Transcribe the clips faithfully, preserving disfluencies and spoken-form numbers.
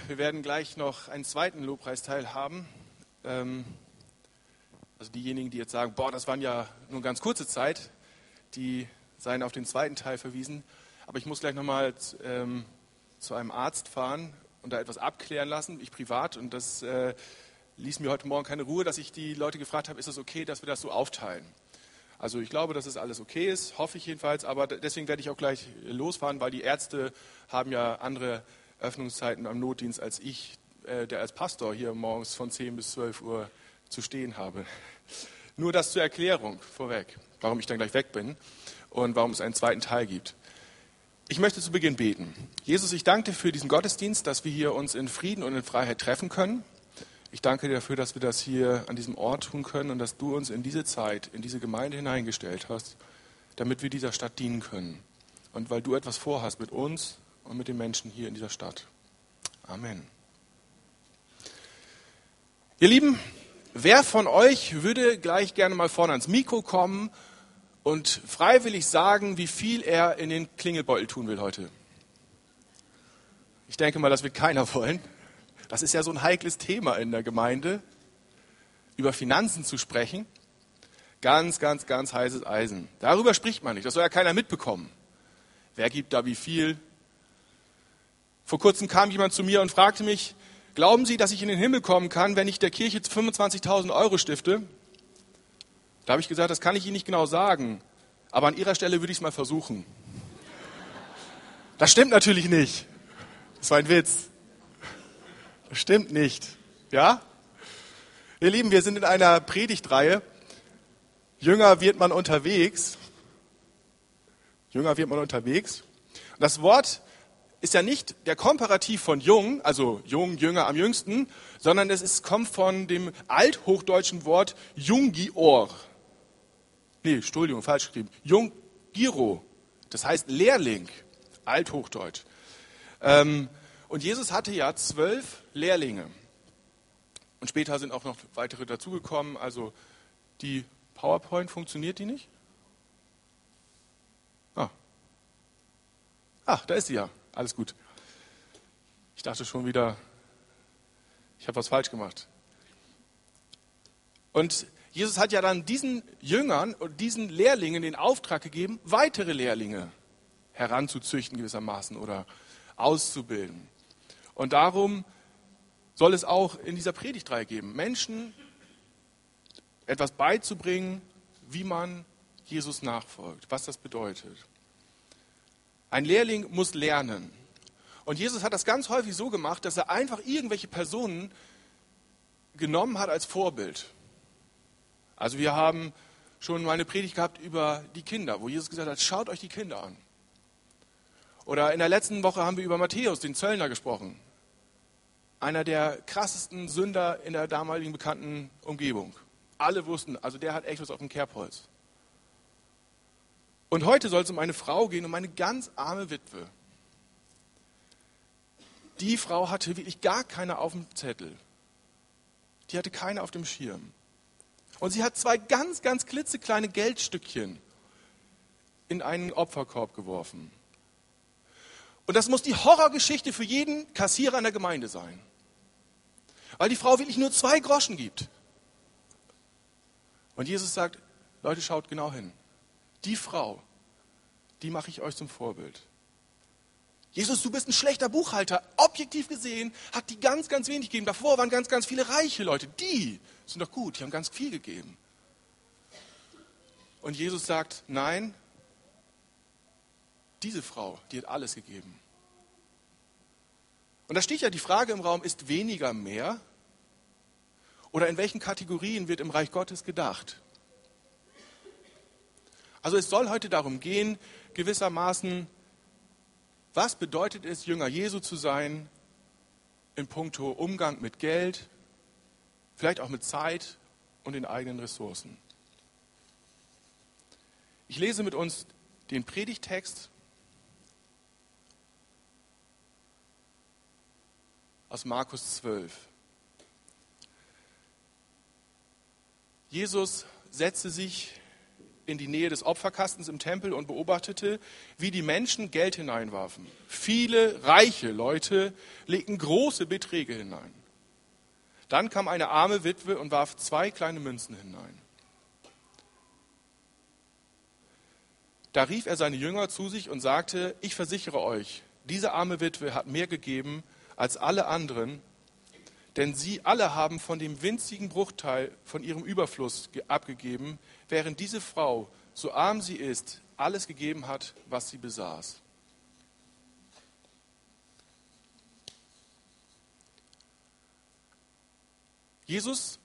Wir werden gleich noch einen zweiten Lobpreisteil haben. Ähm, also diejenigen, die jetzt sagen, boah, das waren ja nur ganz kurze Zeit, die seien auf den zweiten Teil verwiesen. Aber ich muss gleich nochmal ähm, zu einem Arzt fahren und da etwas abklären lassen, ich privat. Und das äh, ließ mir heute Morgen keine Ruhe, dass ich die Leute gefragt habe, ist es okay, dass wir das so aufteilen? Also ich glaube, dass es alles okay ist, hoffe ich jedenfalls. Aber deswegen werde ich auch gleich losfahren, weil die Ärzte haben ja andere Öffnungszeiten am Notdienst als ich, äh, der als Pastor hier morgens von zehn bis zwölf Uhr zu stehen habe. Nur das zur Erklärung vorweg, warum ich dann gleich weg bin und warum es einen zweiten Teil gibt. Ich möchte zu Beginn beten. Jesus, ich danke dir für diesen Gottesdienst, dass wir hier uns in Frieden und in Freiheit treffen können. Ich danke dir dafür, dass wir das hier an diesem Ort tun können und dass du uns in diese Zeit, in diese Gemeinde hineingestellt hast, damit wir dieser Stadt dienen können. Und weil du etwas vorhast mit uns und mit den Menschen hier in dieser Stadt. Amen. Ihr Lieben, wer von euch würde gleich gerne mal vorne ans Mikro kommen und freiwillig sagen, wie viel er in den Klingelbeutel tun will heute? Ich denke mal, das wird keiner wollen. Das ist ja so ein heikles Thema in der Gemeinde, über Finanzen zu sprechen. Ganz, ganz, ganz heißes Eisen. Darüber spricht man nicht, das soll ja keiner mitbekommen. Wer gibt da wie viel? Vor kurzem kam jemand zu mir und fragte mich, glauben Sie, dass ich in den Himmel kommen kann, wenn ich der Kirche fünfundzwanzigtausend Euro stifte? Da habe ich gesagt, das kann ich Ihnen nicht genau sagen, aber an Ihrer Stelle würde ich es mal versuchen. Das stimmt natürlich nicht. Das war ein Witz. Das stimmt nicht. Ja? Ihr Lieben, wir sind in einer Predigtreihe. Jünger wird man unterwegs. Jünger wird man unterwegs. Und das Wort ist ja nicht der Komparativ von jung, also jung, jünger, am jüngsten, sondern es ist, kommt von dem althochdeutschen Wort Jungior. Nee, Entschuldigung, falsch geschrieben. Jungiro. Das heißt Lehrling. Althochdeutsch. Ähm, und Jesus hatte ja zwölf Lehrlinge. Und später sind auch noch weitere dazugekommen. Also die PowerPoint, funktioniert die nicht? Ah. Ach, da ist sie ja. Alles gut. Ich dachte schon wieder, ich habe was falsch gemacht. Und Jesus hat ja dann diesen Jüngern und diesen Lehrlingen den Auftrag gegeben, weitere Lehrlinge heranzuzüchten gewissermaßen oder auszubilden. Und darum soll es auch in dieser Predigtreihe geben, Menschen etwas beizubringen, wie man Jesus nachfolgt, was das bedeutet. Ein Lehrling muss lernen. Und Jesus hat das ganz häufig so gemacht, dass er einfach irgendwelche Personen genommen hat als Vorbild. Also wir haben schon mal eine Predigt gehabt über die Kinder, wo Jesus gesagt hat, schaut euch die Kinder an. Oder in der letzten Woche haben wir über Matthäus, den Zöllner, gesprochen. Einer der krassesten Sünder in der damaligen bekannten Umgebung. Alle wussten, also der hat echt was auf dem Kerbholz. Und heute soll es um eine Frau gehen, um eine ganz arme Witwe. Die Frau hatte wirklich gar keine auf dem Zettel. Die hatte keine auf dem Schirm. Und sie hat zwei ganz, ganz klitzekleine Geldstückchen in einen Opferkorb geworfen. Und das muss die Horrorgeschichte für jeden Kassierer in der Gemeinde sein. Weil die Frau wirklich nur zwei Groschen gibt. Und Jesus sagt, Leute, schaut genau hin. Die Frau, die mache ich euch zum Vorbild. Jesus, du bist ein schlechter Buchhalter. Objektiv gesehen hat die ganz, ganz wenig gegeben. Davor waren ganz, ganz viele reiche Leute. Die sind doch gut, die haben ganz viel gegeben. Und Jesus sagt, nein, diese Frau, die hat alles gegeben. Und da steht ja die Frage im Raum, ist weniger mehr? Oder in welchen Kategorien wird im Reich Gottes gedacht? Also es soll heute darum gehen, gewissermaßen, was bedeutet es, Jünger Jesu zu sein, in puncto Umgang mit Geld, vielleicht auch mit Zeit und den eigenen Ressourcen. Ich lese mit uns den Predigttext aus Markus zwölf. Jesus setzte sich in die Nähe des Opferkastens im Tempel und beobachtete, wie die Menschen Geld hineinwarfen. Viele reiche Leute legten große Beträge hinein. Dann kam eine arme Witwe und warf zwei kleine Münzen hinein. Da rief er seine Jünger zu sich und sagte, ich versichere euch, diese arme Witwe hat mehr gegeben als alle anderen, denn sie alle haben von dem winzigen Bruchteil von ihrem Überfluss abgegeben, während diese Frau, so arm sie ist, alles gegeben hat, was sie besaß. Jesus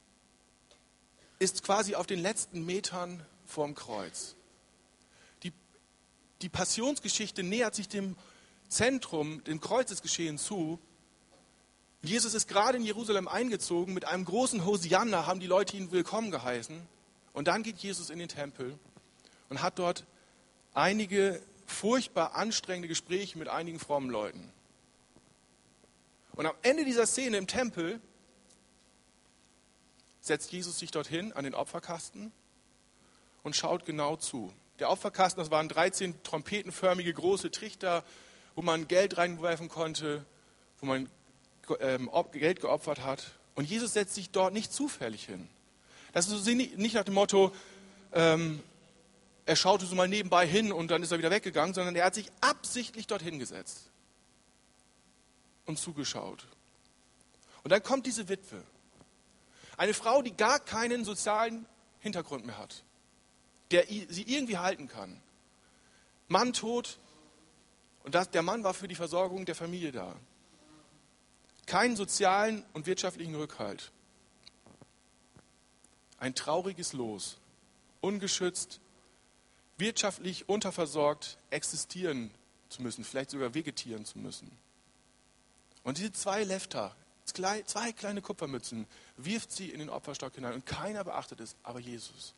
ist quasi auf den letzten Metern vorm Kreuz. Die, die Passionsgeschichte nähert sich dem Zentrum, dem Kreuzesgeschehen zu. Jesus ist gerade in Jerusalem eingezogen, mit einem großen Hosianna haben die Leute ihn willkommen geheißen. Und dann geht Jesus in den Tempel und hat dort einige furchtbar anstrengende Gespräche mit einigen frommen Leuten. Und am Ende dieser Szene im Tempel setzt Jesus sich dorthin an den Opferkasten und schaut genau zu. Der Opferkasten, das waren dreizehn trompetenförmige große Trichter, wo man Geld reinwerfen konnte, wo man ähm, Geld geopfert hat. Und Jesus setzt sich dort nicht zufällig hin. Das ist so nicht nach dem Motto, ähm, er schaute so mal nebenbei hin und dann ist er wieder weggegangen, sondern er hat sich absichtlich dorthin gesetzt und zugeschaut. Und dann kommt diese Witwe. Eine Frau, die gar keinen sozialen Hintergrund mehr hat, der sie irgendwie halten kann. Mann tot und das, der Mann war für die Versorgung der Familie da. Keinen sozialen und wirtschaftlichen Rückhalt. Ein trauriges Los, ungeschützt, wirtschaftlich unterversorgt existieren zu müssen, vielleicht sogar vegetieren zu müssen. Und diese zwei Lefter, zwei kleine Kupfermützen, wirft sie in den Opferstock hinein und keiner beachtet es, aber Jesus.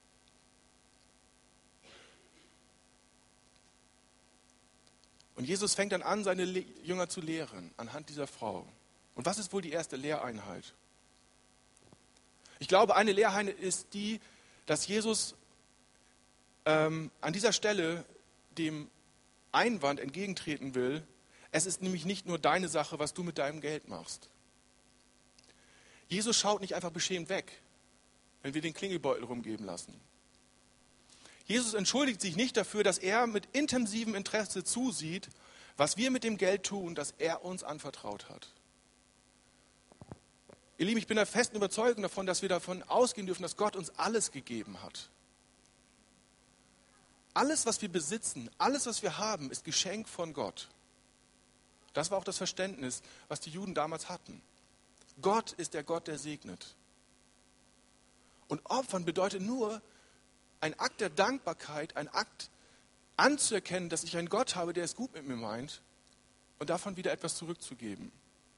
Und Jesus fängt dann an, seine Jünger zu lehren anhand dieser Frau. Und was ist wohl die erste Lehreinheit? Ich glaube, eine Lehreinheit ist die, dass Jesus ähm, an dieser Stelle dem Einwand entgegentreten will. Es ist nämlich nicht nur deine Sache, was du mit deinem Geld machst. Jesus schaut nicht einfach beschämt weg, wenn wir den Klingelbeutel rumgeben lassen. Jesus entschuldigt sich nicht dafür, dass er mit intensivem Interesse zusieht, was wir mit dem Geld tun, das er uns anvertraut hat. Ihr Lieben, ich bin der festen Überzeugung davon, dass wir davon ausgehen dürfen, dass Gott uns alles gegeben hat. Alles, was wir besitzen, alles, was wir haben, ist Geschenk von Gott. Das war auch das Verständnis, was die Juden damals hatten. Gott ist der Gott, der segnet. Und Opfern bedeutet nur ein Akt der Dankbarkeit, ein Akt anzuerkennen, dass ich einen Gott habe, der es gut mit mir meint und davon wieder etwas zurückzugeben.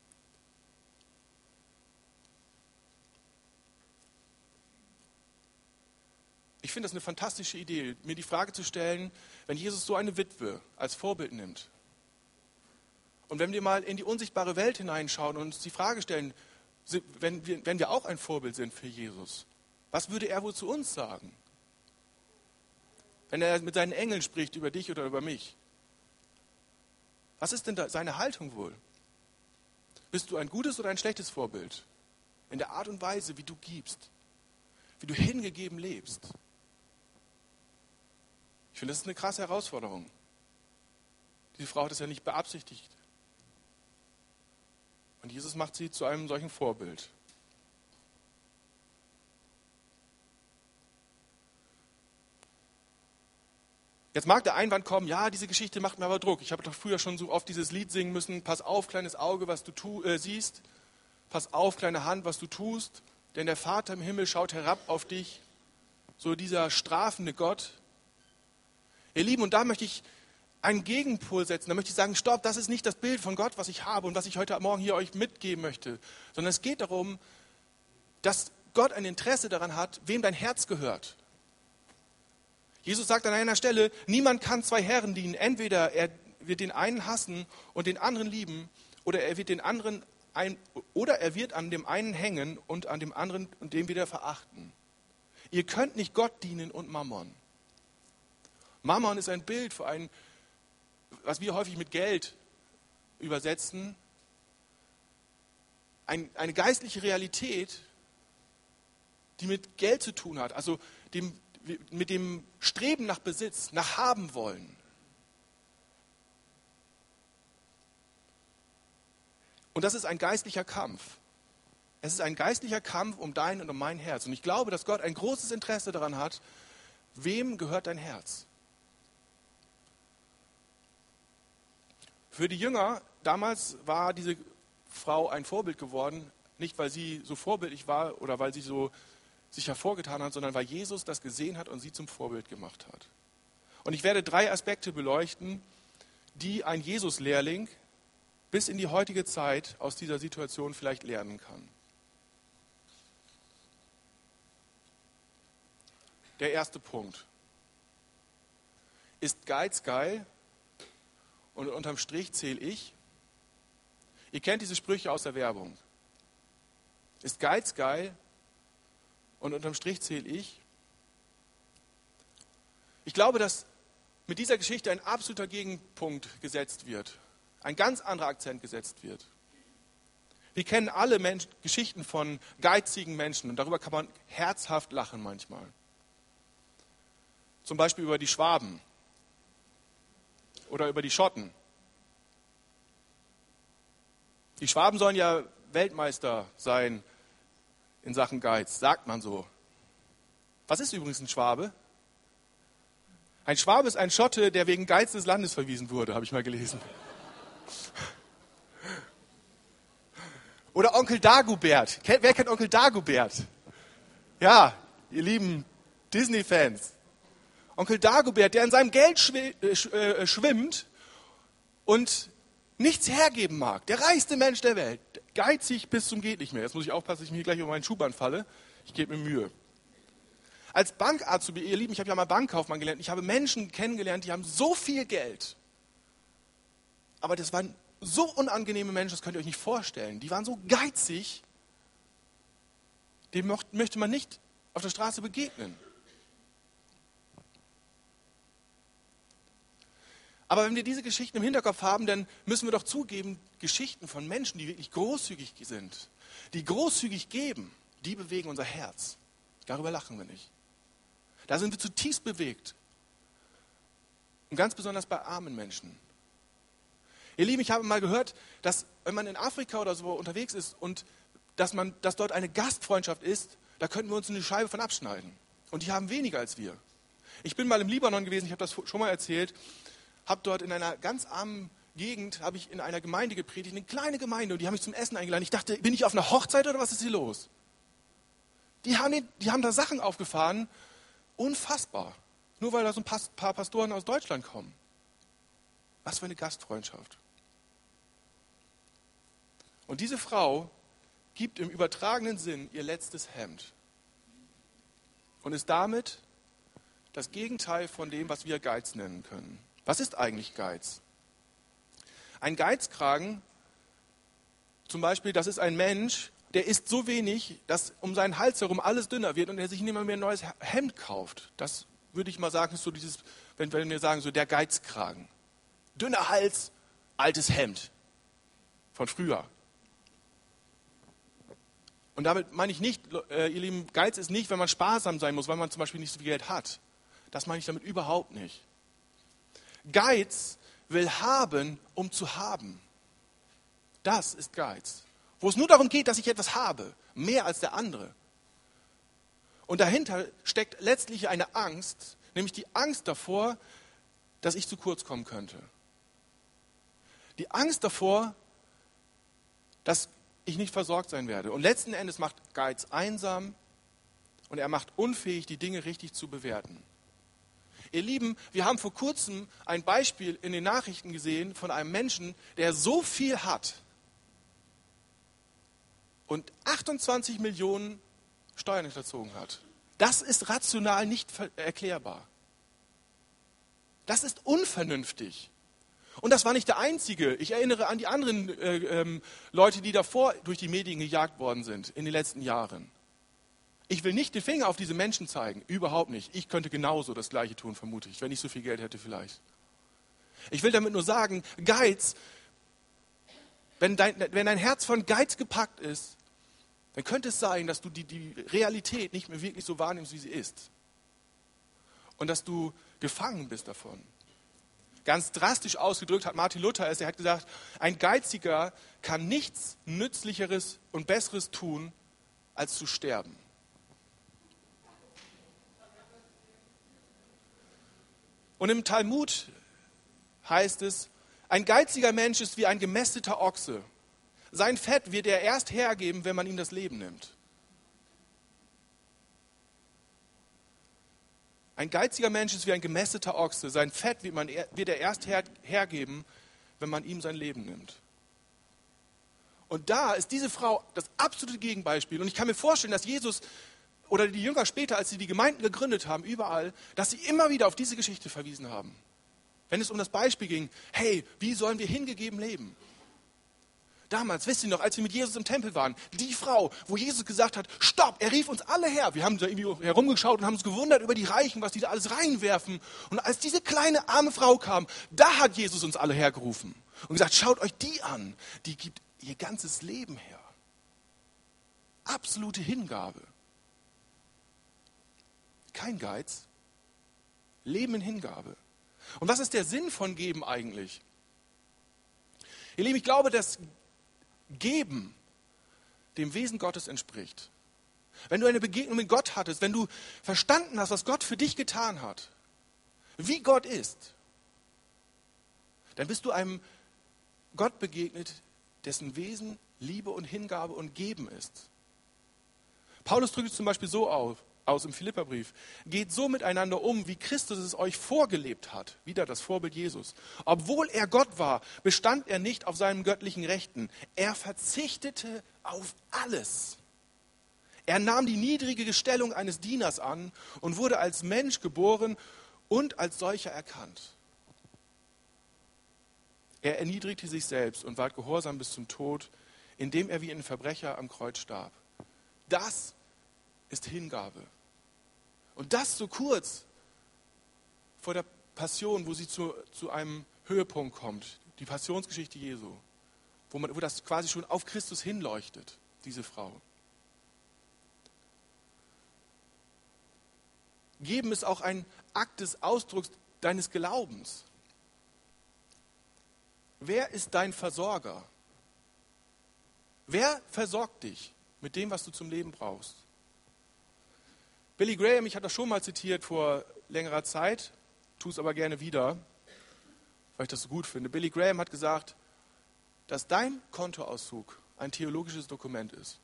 Ich finde das eine fantastische Idee, mir die Frage zu stellen, wenn Jesus so eine Witwe als Vorbild nimmt und wenn wir mal in die unsichtbare Welt hineinschauen und uns die Frage stellen, wenn wir, wenn wir auch ein Vorbild sind für Jesus, was würde er wohl zu uns sagen? Wenn er mit seinen Engeln spricht über dich oder über mich. Was ist denn da seine Haltung wohl? Bist du ein gutes oder ein schlechtes Vorbild? In der Art und Weise, wie du gibst, wie du hingegeben lebst. Ich finde, das ist eine krasse Herausforderung. Diese Frau hat es ja nicht beabsichtigt. Und Jesus macht sie zu einem solchen Vorbild. Jetzt mag der Einwand kommen, ja, diese Geschichte macht mir aber Druck. Ich habe doch früher schon so oft dieses Lied singen müssen, pass auf, kleines Auge, was du tu, äh, siehst, pass auf, kleine Hand, was du tust, denn der Vater im Himmel schaut herab auf dich, so dieser strafende Gott. Ihr Lieben, und da möchte ich einen Gegenpol setzen, da möchte ich sagen, stopp, das ist nicht das Bild von Gott, was ich habe und was ich heute Morgen hier euch mitgeben möchte, sondern es geht darum, dass Gott ein Interesse daran hat, wem dein Herz gehört. Jesus sagt an einer Stelle, niemand kann zwei Herren dienen. Entweder er wird den einen hassen und den anderen lieben, oder er wird den anderen ein, oder er wird an dem einen hängen und an dem anderen und den wieder verachten. Ihr könnt nicht Gott dienen und Mammon. Mammon ist ein Bild für ein, was wir häufig mit Geld übersetzen, ein, eine geistliche Realität, die mit Geld zu tun hat, also dem, mit dem Streben nach Besitz, nach haben wollen. Und das ist ein geistlicher Kampf. Es ist ein geistlicher Kampf um dein und um mein Herz. Und ich glaube, dass Gott ein großes Interesse daran hat, wem gehört dein Herz? Für die Jünger damals war diese Frau ein Vorbild geworden, nicht weil sie so vorbildlich war oder weil sie so sich hervorgetan hat, sondern weil Jesus das gesehen hat und sie zum Vorbild gemacht hat. Und ich werde drei Aspekte beleuchten, die ein Jesus-Lehrling bis in die heutige Zeit aus dieser Situation vielleicht lernen kann. Der erste Punkt. Ist Geiz geil? Und unterm Strich zähle ich. Ihr kennt diese Sprüche aus der Werbung. Ist Geiz geil? Und unterm Strich zähle ich. Ich glaube, dass mit dieser Geschichte ein absoluter Gegenpunkt gesetzt wird. Ein ganz anderer Akzent gesetzt wird. Wir kennen alle Mensch, Geschichten von geizigen Menschen und darüber kann man herzhaft lachen manchmal. Zum Beispiel über die Schwaben oder über die Schotten. Die Schwaben sollen ja Weltmeister sein in Sachen Geiz, sagt man so. Was ist übrigens ein Schwabe? Ein Schwabe ist ein Schotte, der wegen Geiz des Landes verwiesen wurde, habe ich mal gelesen. Oder Onkel Dagobert. Wer kennt Onkel Dagobert? Ja, ihr lieben Disney-Fans. Onkel Dagobert, der in seinem Geld schwimmt und nichts hergeben mag. Der reichste Mensch der Welt. Geizig bis zum geht nicht mehr. Jetzt muss ich aufpassen, dass ich mir gleich über meinen Schuhband falle. Ich gebe mir Mühe. Als Bankarzt, ihr Lieben, ich habe ja mal Bankkaufmann gelernt. Ich habe Menschen kennengelernt, die haben so viel Geld. Aber das waren so unangenehme Menschen, das könnt ihr euch nicht vorstellen. Die waren so geizig, dem möchte man nicht auf der Straße begegnen. Aber wenn wir diese Geschichten im Hinterkopf haben, dann müssen wir doch zugeben, Geschichten von Menschen, die wirklich großzügig sind, die großzügig geben, die bewegen unser Herz. Darüber lachen wir nicht. Da sind wir zutiefst bewegt. Und ganz besonders bei armen Menschen. Ihr Lieben, ich habe mal gehört, dass wenn man in Afrika oder so unterwegs ist und dass, man, dass dort eine Gastfreundschaft ist, da könnten wir uns eine Scheibe von abschneiden. Und die haben weniger als wir. Ich bin mal im Libanon gewesen, ich habe das schon mal erzählt, habe dort in einer ganz armen Gegend, habe ich in einer Gemeinde gepredigt, eine kleine Gemeinde, und die haben mich zum Essen eingeladen. Ich dachte, bin ich auf einer Hochzeit oder was ist hier los? Die haben, die haben da Sachen aufgefahren, unfassbar. Nur weil da so ein paar Pastoren aus Deutschland kommen. Was für eine Gastfreundschaft. Und diese Frau gibt im übertragenen Sinn ihr letztes Hemd und ist damit das Gegenteil von dem, was wir Geiz nennen können. Was ist eigentlich Geiz? Ein Geizkragen, zum Beispiel, das ist ein Mensch, der isst so wenig, dass um seinen Hals herum alles dünner wird und er sich nicht mehr, mehr ein neues Hemd kauft. Das würde ich mal sagen, ist so dieses, wenn, wenn wir sagen, so der Geizkragen. Dünner Hals, altes Hemd. Von früher. Und damit meine ich nicht, äh, ihr Lieben, Geiz ist nicht, wenn man sparsam sein muss, weil man zum Beispiel nicht so viel Geld hat. Das meine ich damit überhaupt nicht. Geiz will haben, um zu haben. Das ist Geiz. Wo es nur darum geht, dass ich etwas habe, mehr als der andere. Und dahinter steckt letztlich eine Angst, nämlich die Angst davor, dass ich zu kurz kommen könnte. Die Angst davor, dass ich nicht versorgt sein werde. Und letzten Endes macht Geiz einsam und er macht unfähig, die Dinge richtig zu bewerten. Ihr Lieben, wir haben vor kurzem ein Beispiel in den Nachrichten gesehen von einem Menschen, der so viel hat und achtundzwanzig Millionen Steuern hinterzogen hat. Das ist rational nicht erklärbar. Das ist unvernünftig. Und das war nicht der einzige. Ich erinnere an die anderen äh, ähm, Leute, die davor durch die Medien gejagt worden sind in den letzten Jahren. Ich will nicht den Finger auf diese Menschen zeigen, überhaupt nicht. Ich könnte genauso das Gleiche tun, vermute ich, wenn ich so viel Geld hätte vielleicht. Ich will damit nur sagen, Geiz, wenn dein, wenn dein Herz von Geiz gepackt ist, dann könnte es sein, dass du die, die Realität nicht mehr wirklich so wahrnimmst, wie sie ist. Und dass du gefangen bist davon. Ganz drastisch ausgedrückt hat Martin Luther es, er hat gesagt, ein Geiziger kann nichts Nützlicheres und Besseres tun, als zu sterben. Und im Talmud heißt es, ein geiziger Mensch ist wie ein gemästeter Ochse. Sein Fett wird er erst hergeben, wenn man ihm das Leben nimmt. Ein geiziger Mensch ist wie ein gemästeter Ochse. Sein Fett wird, man, wird er erst her, hergeben, wenn man ihm sein Leben nimmt. Und da ist diese Frau das absolute Gegenbeispiel. Und ich kann mir vorstellen, dass Jesus oder die Jünger später, als sie die Gemeinden gegründet haben, überall, dass sie immer wieder auf diese Geschichte verwiesen haben. Wenn es um das Beispiel ging, hey, wie sollen wir hingegeben leben? Damals, wisst ihr noch, als wir mit Jesus im Tempel waren, die Frau, wo Jesus gesagt hat, stopp, er rief uns alle her. Wir haben da irgendwie herumgeschaut und haben uns gewundert über die Reichen, was die da alles reinwerfen. Und als diese kleine, arme Frau kam, da hat Jesus uns alle hergerufen und gesagt, schaut euch die an, die gibt ihr ganzes Leben her. Absolute Hingabe. Kein Geiz, Leben in Hingabe. Und was ist der Sinn von Geben eigentlich? Ihr Lieben, ich glaube, dass Geben dem Wesen Gottes entspricht. Wenn du eine Begegnung mit Gott hattest, wenn du verstanden hast, was Gott für dich getan hat, wie Gott ist, dann bist du einem Gott begegnet, dessen Wesen Liebe und Hingabe und Geben ist. Paulus drückt es zum Beispiel so auf, aus im Philipperbrief. Geht so miteinander um, wie Christus es euch vorgelebt hat. Wieder das Vorbild Jesus. Obwohl er Gott war, bestand er nicht auf seinen göttlichen Rechten. Er verzichtete auf alles. Er nahm die niedrige Stellung eines Dieners an und wurde als Mensch geboren und als solcher erkannt. Er erniedrigte sich selbst und ward gehorsam bis zum Tod, indem er wie ein Verbrecher am Kreuz starb. Das ist Hingabe. Und das so kurz vor der Passion, wo sie zu, zu einem Höhepunkt kommt, die Passionsgeschichte Jesu, wo, man, wo das quasi schon auf Christus hinleuchtet, diese Frau. Geben ist auch ein Akt des Ausdrucks deines Glaubens. Wer ist dein Versorger? Wer versorgt dich mit dem, was du zum Leben brauchst? Billy Graham, ich hatte das schon mal zitiert vor längerer Zeit, tue es aber gerne wieder, weil ich das so gut finde. Billy Graham hat gesagt, dass dein Kontoauszug ein theologisches Dokument ist.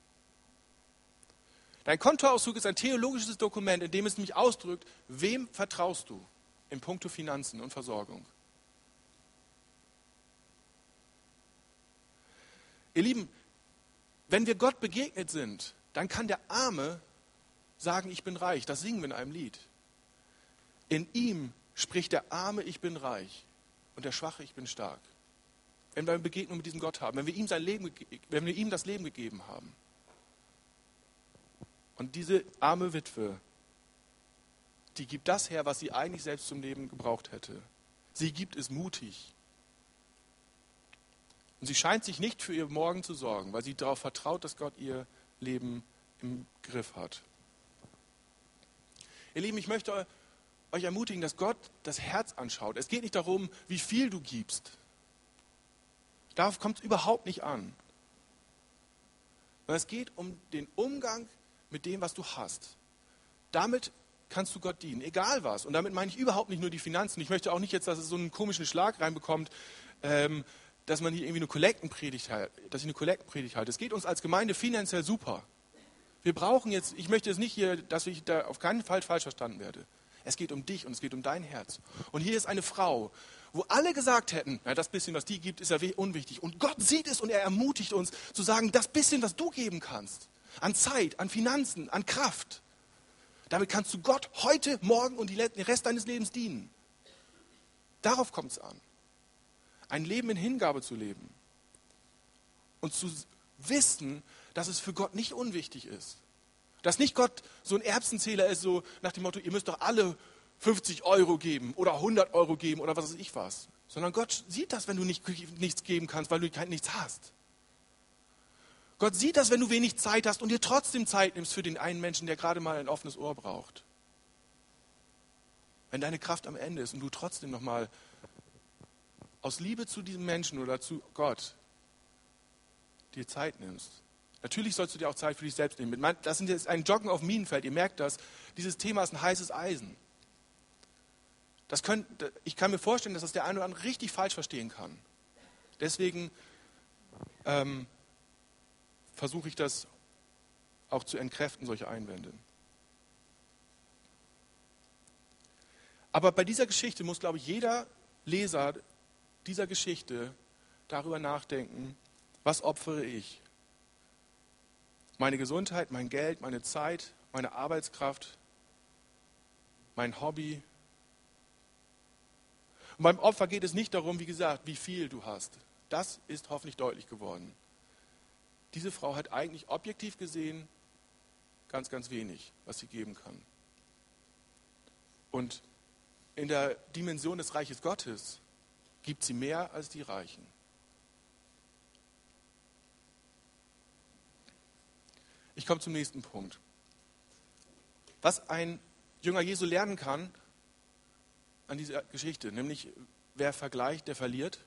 Dein Kontoauszug ist ein theologisches Dokument, in dem es nämlich ausdrückt, wem vertraust du in puncto Finanzen und Versorgung. Ihr Lieben, wenn wir Gott begegnet sind, dann kann der Arme sagen, ich bin reich. Das singen wir in einem Lied. In ihm spricht der Arme, ich bin reich und der Schwache, ich bin stark. Wenn wir eine Begegnung mit diesem Gott haben, wenn wir ihm sein Leben, wenn wir ihm das Leben gegeben haben. Und diese arme Witwe, die gibt das her, was sie eigentlich selbst zum Leben gebraucht hätte. Sie gibt es mutig. Und sie scheint sich nicht für ihr Morgen zu sorgen, weil sie darauf vertraut, dass Gott ihr Leben im Griff hat. Ihr Lieben, ich möchte euch ermutigen, dass Gott das Herz anschaut. Es geht nicht darum, wie viel du gibst. Darauf kommt es überhaupt nicht an. Sondern es geht um den Umgang mit dem, was du hast. Damit kannst du Gott dienen, egal was. Und damit meine ich überhaupt nicht nur die Finanzen. Ich möchte auch nicht jetzt, dass es so einen komischen Schlag reinbekommt, ähm, dass man hier irgendwie eine Kollektenpredigt hält, dass ich eine Kollektenpredigt halte. Es geht uns als Gemeinde finanziell super. Wir brauchen jetzt, ich möchte jetzt nicht hier, dass ich da auf keinen Fall falsch verstanden werde. Es geht um dich und es geht um dein Herz. Und hier ist eine Frau, wo alle gesagt hätten, na, das bisschen, was die gibt, ist ja unwichtig. Und Gott sieht es und er ermutigt uns zu sagen, das bisschen, was du geben kannst, an Zeit, an Finanzen, an Kraft, damit kannst du Gott heute, morgen und den Rest deines Lebens dienen. Darauf kommt es an. Ein Leben in Hingabe zu leben. Und zu wissen, dass es für Gott nicht unwichtig ist. Dass nicht Gott so ein Erbsenzähler ist, so nach dem Motto, ihr müsst doch alle fünfzig Euro geben oder hundert Euro geben oder was weiß ich was. Sondern Gott sieht das, wenn du nicht, nichts geben kannst, weil du kein, nichts hast. Gott sieht das, wenn du wenig Zeit hast und dir trotzdem Zeit nimmst für den einen Menschen, der gerade mal ein offenes Ohr braucht. Wenn deine Kraft am Ende ist und du trotzdem nochmal aus Liebe zu diesem Menschen oder zu Gott dir Zeit nimmst. Natürlich sollst du dir auch Zeit für dich selbst nehmen. Das ist jetzt ein Joggen auf Minenfeld. Ihr merkt das. Dieses Thema ist ein heißes Eisen. Das könnt, ich kann mir vorstellen, dass das der eine oder andere richtig falsch verstehen kann. Deswegen ähm, versuche ich das auch zu entkräften, solche Einwände. Aber bei dieser Geschichte muss, glaube ich, jeder Leser dieser Geschichte darüber nachdenken, was opfere ich? Meine Gesundheit, mein Geld, meine Zeit, meine Arbeitskraft, mein Hobby. Und beim Opfer geht es nicht darum, wie gesagt, wie viel du hast. Das ist hoffentlich deutlich geworden. Diese Frau hat eigentlich objektiv gesehen ganz, ganz wenig, was sie geben kann. Und in der Dimension des Reiches Gottes gibt sie mehr als die Reichen. Ich komme zum nächsten Punkt. Was ein Jünger Jesu lernen kann an dieser Geschichte, nämlich wer vergleicht, der verliert.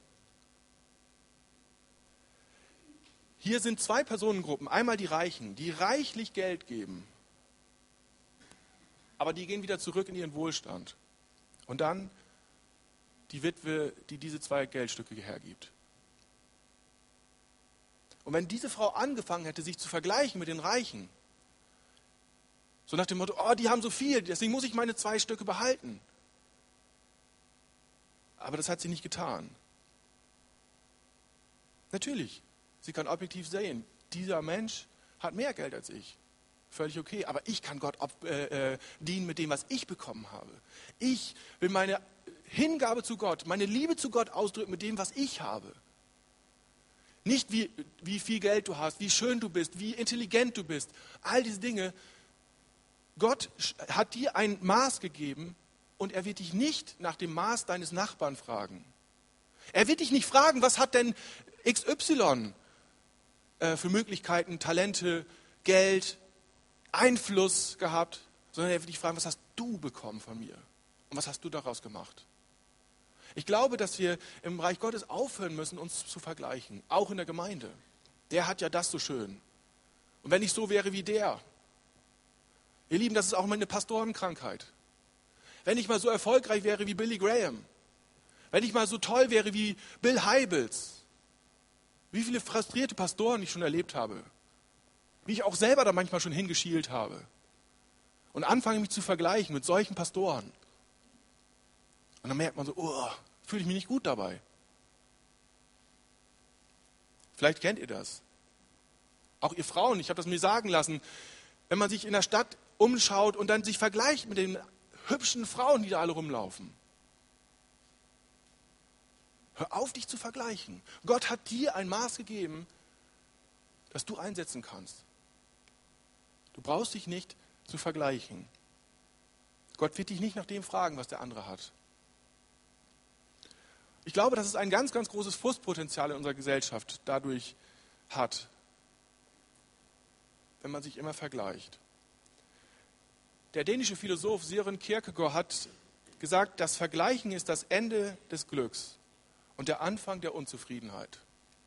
Hier sind zwei Personengruppen. Einmal die Reichen, die reichlich Geld geben, aber die gehen wieder zurück in ihren Wohlstand. Und dann die Witwe, die diese zwei Geldstücke hergibt. Und wenn diese Frau angefangen hätte, sich zu vergleichen mit den Reichen, so nach dem Motto, oh, die haben so viel, deswegen muss ich meine zwei Stücke behalten. Aber das hat sie nicht getan. Natürlich, sie kann objektiv sehen, dieser Mensch hat mehr Geld als ich. Völlig okay, aber ich kann Gott ob, äh, äh, dienen mit dem, was ich bekommen habe. Ich will meine Hingabe zu Gott, meine Liebe zu Gott ausdrücken mit dem, was ich habe. Nicht wie, wie viel Geld du hast, wie schön du bist, wie intelligent du bist. All diese Dinge. Gott hat dir ein Maß gegeben und er wird dich nicht nach dem Maß deines Nachbarn fragen. Er wird dich nicht fragen, was hat denn X Y äh, für Möglichkeiten, Talente, Geld, Einfluss gehabt, sondern er wird dich fragen, was hast du bekommen von mir und was hast du daraus gemacht? Ich glaube, dass wir im Reich Gottes aufhören müssen, uns zu vergleichen, auch in der Gemeinde. Der hat ja das so schön. Und wenn ich so wäre wie der, ihr Lieben, das ist auch mal eine Pastorenkrankheit. Wenn ich mal so erfolgreich wäre wie Billy Graham, wenn ich mal so toll wäre wie Bill Hybels, wie viele frustrierte Pastoren ich schon erlebt habe, wie ich auch selber da manchmal schon hingeschielt habe und anfange mich zu vergleichen mit solchen Pastoren. Und dann merkt man so, oh, fühle ich mich nicht gut dabei. Vielleicht kennt ihr das. Auch ihr Frauen, ich habe das mir sagen lassen, wenn man sich in der Stadt umschaut und dann sich vergleicht mit den hübschen Frauen, die da alle rumlaufen. Hör auf, dich zu vergleichen. Gott hat dir ein Maß gegeben, das du einsetzen kannst. Du brauchst dich nicht zu vergleichen. Gott wird dich nicht nach dem fragen, was der andere hat. Ich glaube, dass es ein ganz, ganz großes Frustpotenzial in unserer Gesellschaft dadurch hat, wenn man sich immer vergleicht. Der dänische Philosoph Søren Kierkegaard hat gesagt, das Vergleichen ist das Ende des Glücks und der Anfang der Unzufriedenheit.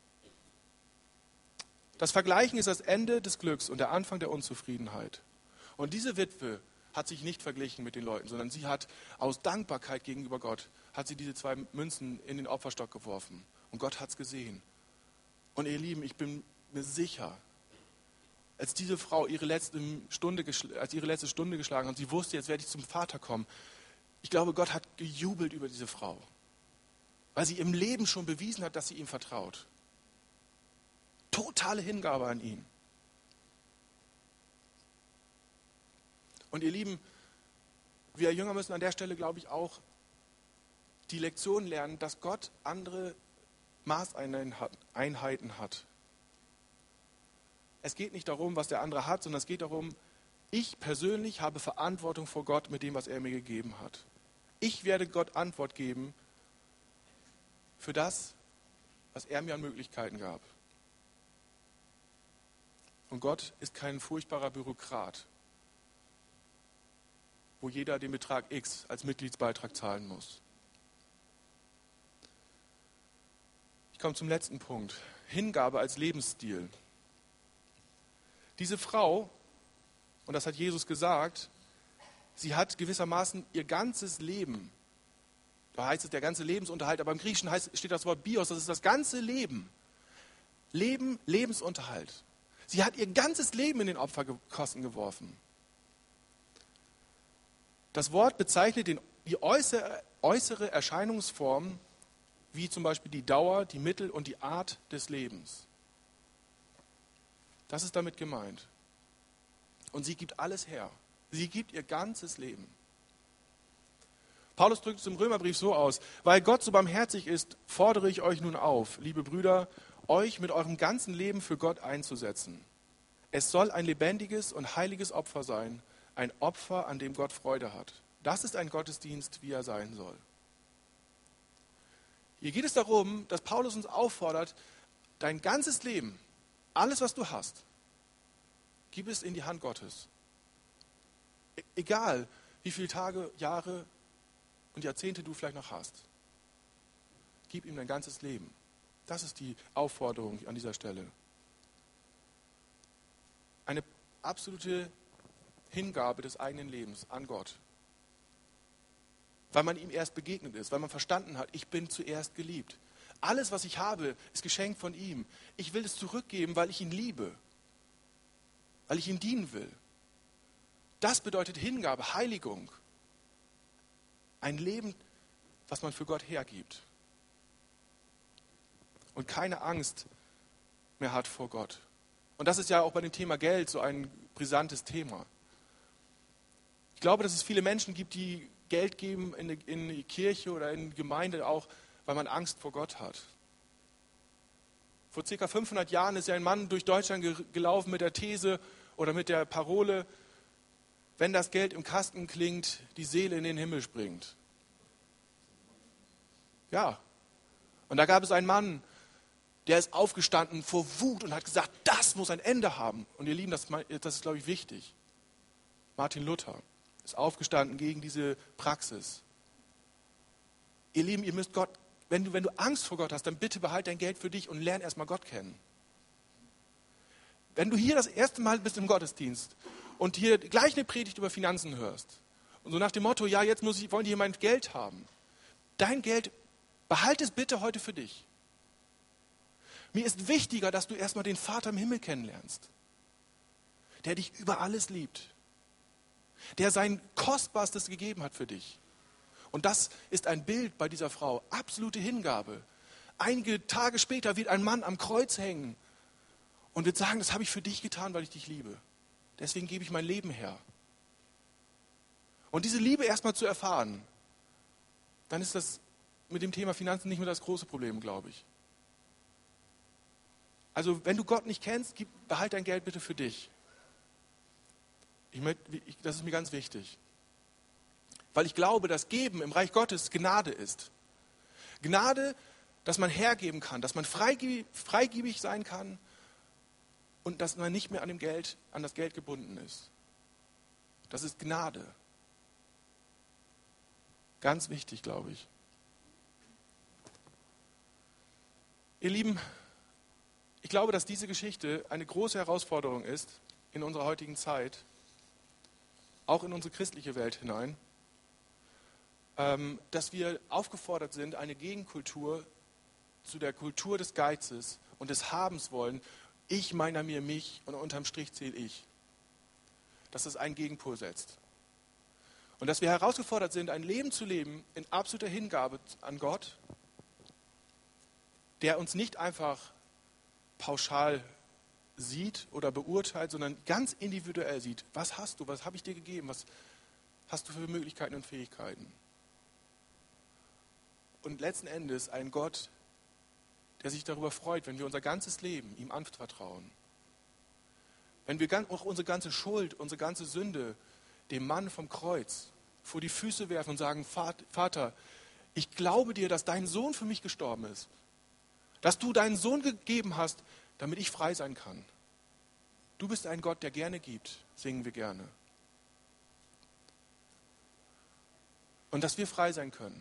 Das Vergleichen ist das Ende des Glücks und der Anfang der Unzufriedenheit. Und diese Witwe hat sich nicht verglichen mit den Leuten, sondern sie hat aus Dankbarkeit gegenüber Gott, hat sie diese zwei Münzen in den Opferstock geworfen. Und Gott hat es gesehen. Und ihr Lieben, ich bin mir sicher, als diese Frau ihre letzte Stunde, als ihre letzte Stunde geschlagen hat, sie wusste, jetzt werde ich zum Vater kommen. Ich glaube, Gott hat gejubelt über diese Frau, weil sie im Leben schon bewiesen hat, dass sie ihm vertraut. Totale Hingabe an ihn. Und ihr Lieben, wir Jünger müssen an der Stelle, glaube ich, auch die Lektion lernen, dass Gott andere Maßeinheiten hat. Es geht nicht darum, was der andere hat, sondern es geht darum, Ich persönlich habe Verantwortung vor Gott mit dem, was er mir gegeben hat. Ich werde Gott Antwort geben für das, was er mir an Möglichkeiten gab. Und Gott ist kein furchtbarer Bürokrat, wo jeder den Betrag X als Mitgliedsbeitrag zahlen muss. Ich komme zum letzten Punkt. Hingabe als Lebensstil. Diese Frau, und das hat Jesus gesagt, sie hat gewissermaßen ihr ganzes Leben, da heißt es der ganze Lebensunterhalt, aber im Griechischen heißt, steht das Wort Bios, das ist das ganze Leben. Leben, Lebensunterhalt. Sie hat ihr ganzes Leben in den Opferkosten geworfen. Das Wort bezeichnet den, die äußere, äußere Erscheinungsform, wie zum Beispiel die Dauer, die Mittel und die Art des Lebens. Das ist damit gemeint. Und sie gibt alles her. Sie gibt ihr ganzes Leben. Paulus drückt es im Römerbrief so aus: Weil Gott so barmherzig ist, fordere ich euch nun auf, liebe Brüder, euch mit eurem ganzen Leben für Gott einzusetzen. Es soll ein lebendiges und heiliges Opfer sein, ein Opfer, an dem Gott Freude hat. Das ist ein Gottesdienst, wie er sein soll. Hier geht es darum, dass Paulus uns auffordert, dein ganzes Leben, alles, was du hast, gib es in die Hand Gottes. E- egal, wie viele Tage, Jahre und Jahrzehnte du vielleicht noch hast. Gib ihm dein ganzes Leben. Das ist die Aufforderung an dieser Stelle. Eine absolute Hingabe des eigenen Lebens an Gott. Weil man ihm erst begegnet ist, weil man verstanden hat, ich bin zuerst geliebt. Alles, was ich habe, ist geschenkt von ihm. Ich will es zurückgeben, weil ich ihn liebe. Weil ich ihm dienen will. Das bedeutet Hingabe, Heiligung. Ein Leben, was man für Gott hergibt. Und keine Angst mehr hat vor Gott. Und das ist ja auch bei dem Thema Geld so ein brisantes Thema. Ich glaube, dass es viele Menschen gibt, die Geld geben in die, in die Kirche oder in die Gemeinde auch, weil man Angst vor Gott hat. Vor ca. fünfhundert Jahren ist ja ein Mann durch Deutschland ge- gelaufen mit der These oder mit der Parole: Wenn das Geld im Kasten klingt, die Seele in den Himmel springt. Ja. Und da gab es einen Mann, der ist aufgestanden vor Wut und hat gesagt, das muss ein Ende haben. Und ihr Lieben, das, das ist, glaube ich, wichtig. Martin Luther ist aufgestanden gegen diese Praxis. Ihr Lieben, ihr müsst Gott, wenn du, wenn du Angst vor Gott hast, dann bitte behalt dein Geld für dich und lern erstmal Gott kennen. Wenn du hier das erste Mal bist im Gottesdienst und hier gleich eine Predigt über Finanzen hörst und so nach dem Motto, ja, jetzt muss ich, wollen die hier mein Geld haben. Dein Geld, behalte es bitte heute für dich. Mir ist wichtiger, dass du erstmal den Vater im Himmel kennenlernst, der dich über alles liebt, der sein Kostbarstes gegeben hat für dich. Und das ist ein Bild bei dieser Frau, absolute Hingabe. Einige Tage später wird ein Mann am Kreuz hängen und wird sagen, das habe ich für dich getan, weil ich dich liebe. Deswegen gebe ich mein Leben her. Und diese Liebe erstmal zu erfahren, dann ist das mit dem Thema Finanzen nicht mehr das große Problem, glaube ich. Also wenn du Gott nicht kennst, gib, behalt dein Geld bitte für dich. Ich möchte, ich, das ist mir ganz wichtig. Weil ich glaube, dass Geben im Reich Gottes Gnade ist. Gnade, dass man hergeben kann, dass man freigiebig, freigiebig sein kann und dass man nicht mehr an dem Geld, an das Geld gebunden ist. Das ist Gnade. Ganz wichtig, glaube ich. Ihr Lieben, ich glaube, dass diese Geschichte eine große Herausforderung ist in unserer heutigen Zeit, auch in unsere christliche Welt hinein, ähm, dass wir aufgefordert sind, eine Gegenkultur zu der Kultur des Geizes und des Habenswollen, ich, meiner, mir, mich und unterm Strich zähle ich, dass es einen Gegenpol setzt. Und dass wir herausgefordert sind, ein Leben zu leben in absoluter Hingabe an Gott, der uns nicht einfach pauschal sieht oder beurteilt, sondern ganz individuell sieht, was hast du, was habe ich dir gegeben, was hast du für Möglichkeiten und Fähigkeiten. Und letzten Endes ein Gott, der sich darüber freut, wenn wir unser ganzes Leben ihm anvertrauen. Wenn wir auch unsere ganze Schuld, unsere ganze Sünde dem Mann vom Kreuz vor die Füße werfen und sagen, Vater, ich glaube dir, dass dein Sohn für mich gestorben ist. Dass du deinen Sohn gegeben hast, damit ich frei sein kann. Du bist ein Gott, der gerne gibt, singen wir gerne. Und dass wir frei sein können.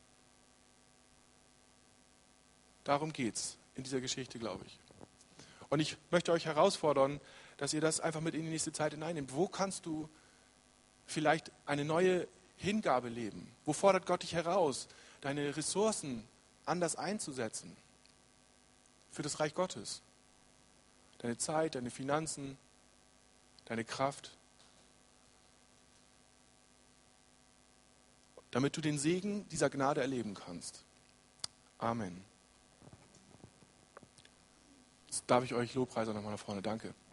Darum geht's in dieser Geschichte, glaube ich. Und ich möchte euch herausfordern, dass ihr das einfach mit in die nächste Zeit hineinnehmt. Wo kannst du vielleicht eine neue Hingabe leben? Wo fordert Gott dich heraus, deine Ressourcen anders einzusetzen für das Reich Gottes? Deine Zeit, deine Finanzen, deine Kraft. Damit du den Segen dieser Gnade erleben kannst. Amen. Jetzt darf ich euch Lobpreiser nochmal nach vorne. Danke.